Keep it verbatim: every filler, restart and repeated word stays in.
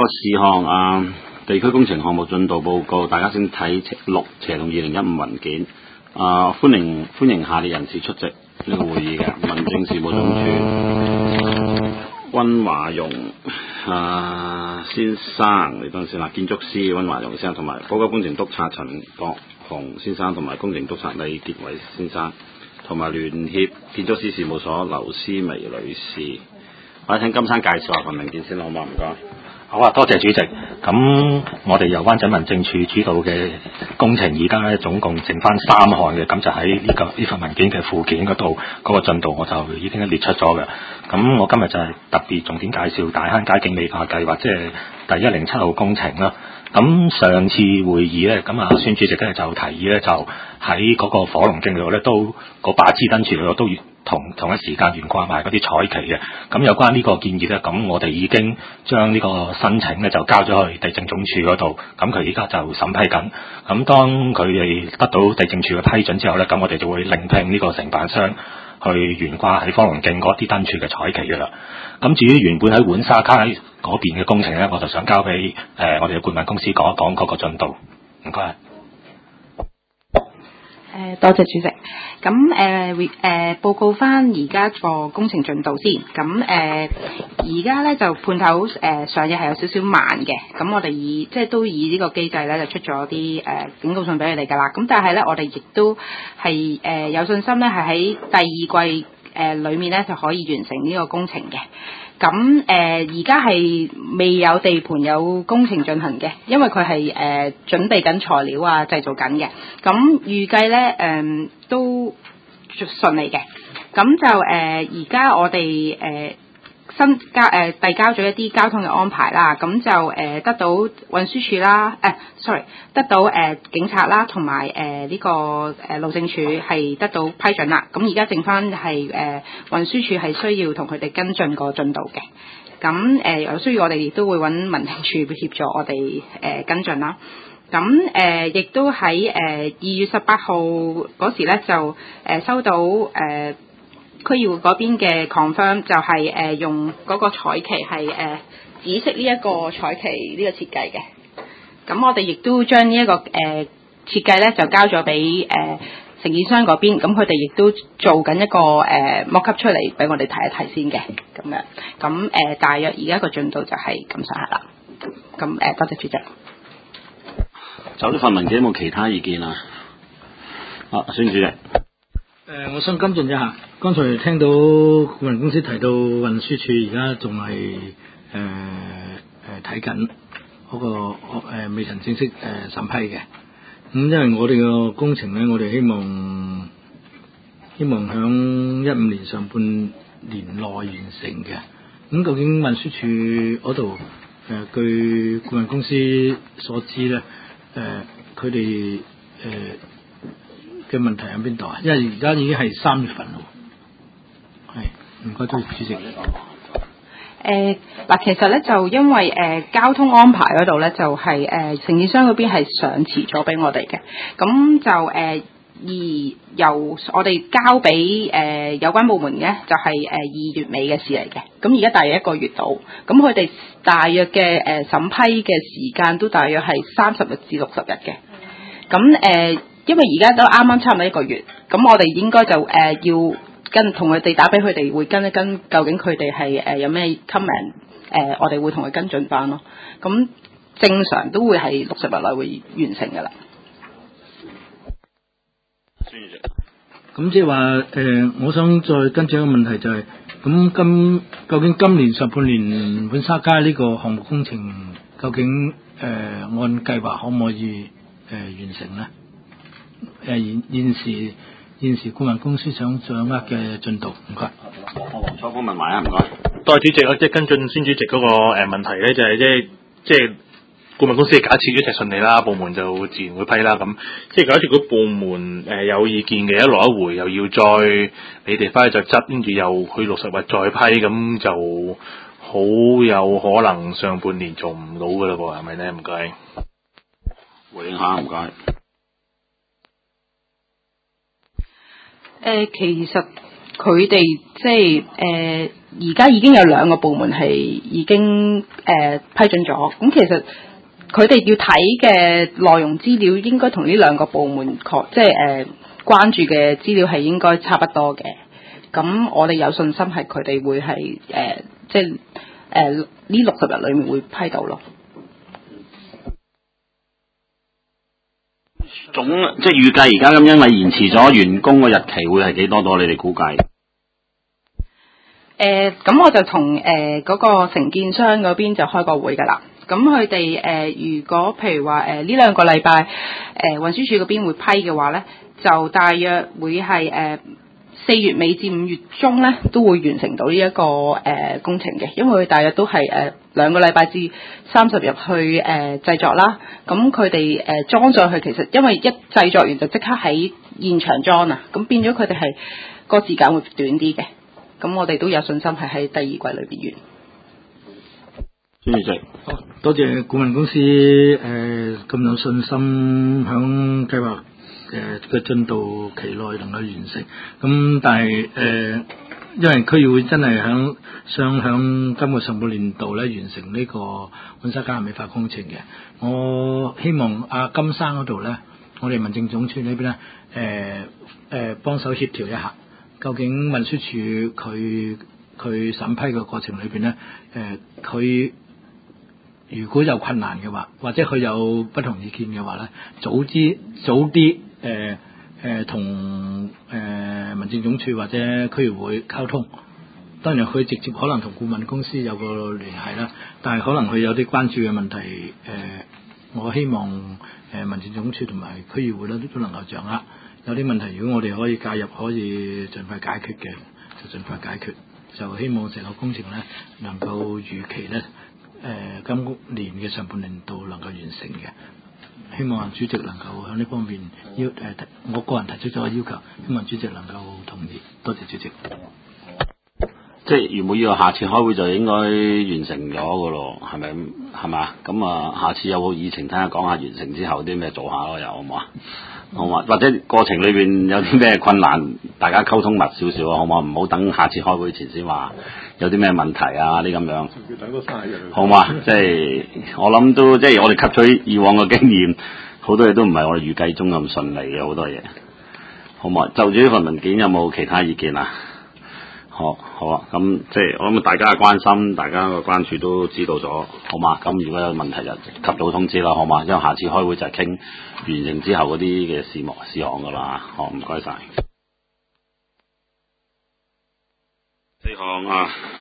事項啊，地區工程項目進度報告，大家先睇六斜同二零一五文件。啊，歡迎歡迎下列人士出席呢個會議嘅：民政事務總署溫華容啊先生，你等陣先啦，建築師溫華容先生，同埋高級工程督察陳國雄先生，同埋工程督察李傑偉先生，同埋聯協建築師事務所劉思薇女士。我哋請金生介紹下份文件先好嘛？唔該。 好啊，多謝主席。咁我哋由灣仔民政處主導嘅工程，而家咧總共剩翻三項嘅，咁就喺呢、這個呢份文件嘅附件嗰度，嗰、那個進度我就已經列出咗嘅。咁我今日就係特別重點介紹大坑街景美化計劃，即係第一零七號工程啦。咁上次會議咧，咁啊孫主席咧就提議咧，就喺嗰個火龍徑度咧，都嗰把支燈柱度都同同一時間懸掛埋嗰啲彩旗嘅。咁有關呢個建議咧，咁我哋已經將呢個申請咧就交咗去地政總署嗰度，咁佢而家就審批緊。咁當佢哋得到地政署嘅批准之後咧，咁我哋就會另聘呢個承辦商去懸掛喺火龍徑嗰啲燈柱嘅彩旗噶啦。咁至於原本喺浣沙街嗰邊嘅工程咧，我就想交俾誒、呃、我哋嘅顧問公司講一講嗰個進度。唔該。 誒，多謝主席。咁誒會誒報告翻而家個工程進度先。咁誒而家咧就判頭誒、呃、上日係有少少慢嘅。咁我哋以即係都以呢個機制咧就出咗啲誒警告信俾佢哋㗎啦。咁但係咧我哋亦都係誒、呃、有信心咧係喺第二季誒裏面咧就可以完成呢個工程嘅。咁誒而家係未有地盤有工程進行嘅，因為佢係誒準備緊材料啊，製造緊嘅。咁預計咧誒都順利嘅。咁就誒而家我哋誒、呃、新交誒、呃、遞交咗一啲交通嘅安排啦。咁就誒、呃、得到運輸署啦，誒、呃、sorry 得到誒、呃、警察啦，同埋誒呢個誒、呃、路政署係得到批准啦。咁而家剩翻係誒運輸署係需要同佢哋跟進個進度嘅。咁誒有需要我哋亦都會揾民政處協助我哋誒、呃、跟進啦。咁誒亦都喺誒二月十八號嗰時咧就誒、呃、收到誒、呃、區議會嗰邊嘅 confirm， 就係、是、誒、呃、用嗰個彩旗係誒、呃、紫色呢一個彩旗呢個設計嘅。咁我哋亦都將呢一個誒、呃、設計咧就交咗俾誒承建商嗰邊，咁佢哋亦都做緊一個誒 mock-up 出嚟俾我哋睇一睇先嘅，咁樣。咁誒、呃、大約而家個進度就係咁上下啦。咁誒、呃、多謝主席。 就呢份文件有冇其他意見啊？啊，孫主席。誒、 呃，我想跟進一下，剛才聽到顧問公司提到運輸署而家仲係誒誒睇緊嗰個誒、呃、未曾正式誒審、呃、批嘅。咁、嗯、因為我哋個工程咧，我哋希望希望響一五年上半年內完成嘅。咁、嗯、究竟運輸署嗰度誒據顧問公司所知咧？誒，佢哋誒嘅問題喺邊度啊？因為而家已經係三月份咯，係唔該，多謝主席。誒嗱，其實咧就因為誒、呃、交通安排嗰度咧，就係誒承建商嗰邊係上遲咗俾我哋嘅，咁就誒、呃、而由我哋交俾誒、呃、有關部門嘅，就係誒二月尾嘅事嚟嘅。咁而家大約一個月到，咁佢哋大約嘅誒、呃、審批嘅時間都大約係三十日至六十日嘅。咁誒、呃，因為而家都啱啱差唔多一個月，咁我哋應該就誒、呃、要跟同佢哋打俾佢哋，會跟一跟究竟佢哋係誒有咩 comment， 誒、呃、我哋會同佢跟進翻咯。咁正常都會係六十日內會完成㗎啦。 咁即係話誒，我想再跟進一個問題就係、是，咁今究竟今年上半年浣沙街呢個項目工程，究竟誒、呃、按計劃可唔可以誒、呃、完成咧？誒、呃、現現時現時顧問公司想掌握嘅進度，唔該。 黃楚方問埋啊，唔該。 多謝主席，我即係跟進孫主席嗰個誒問題咧，就係即係即係。顧問公司嘅假設一切順利啦，部門就自然會批啦。咁即係假設如果部門誒、呃、有意見嘅，一來一回又要再你哋翻去再執，跟住又去六十日再批，咁就好有可能上半年做唔到噶啦噃，係咪咧？唔該， 回應下，唔該。 誒、呃，其實佢哋即係誒而家已經有兩個部門係已經誒、呃、批准咗，咁其實佢哋要睇嘅內容資料應該同呢兩個部門確即係誒、呃、關注嘅資料係應該差不多嘅。咁我哋有信心係佢哋會係誒、呃、即係誒呢六十日裏面會批到咯。 總即係預計而家咁，因為延遲咗完工個日期會係幾多多？你哋估計？ 誒咁、呃、我就同誒嗰個承建商嗰邊就開個會㗎啦。咁佢哋誒如果譬如話誒呢兩個禮拜誒運輸署嗰邊會批嘅話咧，就大約會係誒四月尾至五月中咧都會完成到呢、這、一個誒、呃、工程嘅，因為佢大約都係誒、呃、兩個禮拜至三十日去誒、呃、製作啦。咁佢哋誒裝上去，其實因為一製作完就即刻喺現場裝啊，咁變咗佢哋係個時間會短啲嘅。咁我哋都有信心係喺第二季裏邊完。 孫主席， 好多謝顧問公司誒咁、呃、有信心響計劃誒嘅進度期內能夠完成。咁但係誒、呃，因為區議會真係響想響今個上半年度咧完成呢個本沙加美化工程嘅，我希望阿金生嗰度咧，我哋民政總署呢邊咧誒誒幫手協調一下。究竟運輸署佢佢審批嘅過程裏邊咧，誒佢如果有困難嘅話，或者佢有不同意見嘅話咧，早啲早啲誒誒同誒民政總署或者區議會溝通。當然佢直接可能同顧問公司有個聯繫啦，但係可能佢有啲關注嘅問題，誒、呃、我希望誒民政總署同埋區議會咧都能夠掌握。有啲問題，如果我哋可以介入，可以盡快解決嘅，就盡快解決。就希望成個工程咧能夠如期咧，誒、呃、今年嘅上半年度能夠完成嘅。希望主席能夠喺呢方面要誒、呃，我個人提出咗個要求，希望主席能夠同意。多謝主席。 即係如果要下次開會就應該完成咗㗎咯，係咪？係嘛？咁啊，下次有冇議程睇下講下完成之後啲咩做下咯，又好唔好啊？好嘛？或者過程裏邊有啲咩困難，大家溝通密少少啊，好嘛？唔好等下次開會前先話有啲咩問題啊啲咁樣。好嘛？即係我諗都即係我哋吸取以往嘅經驗，好多嘢都唔係我哋預計中咁順利嘅好多嘢。好嘛？就住呢份文件有冇其他意見啊？好，好啊，咁即係我諗大家嘅關心，大家嘅關注都知道咗，好嘛？咁如果有問題就及早通知啦，好嘛？因為下次開會就係傾完成之後嗰啲嘅事務事項噶啦，好，唔該晒。四項啊。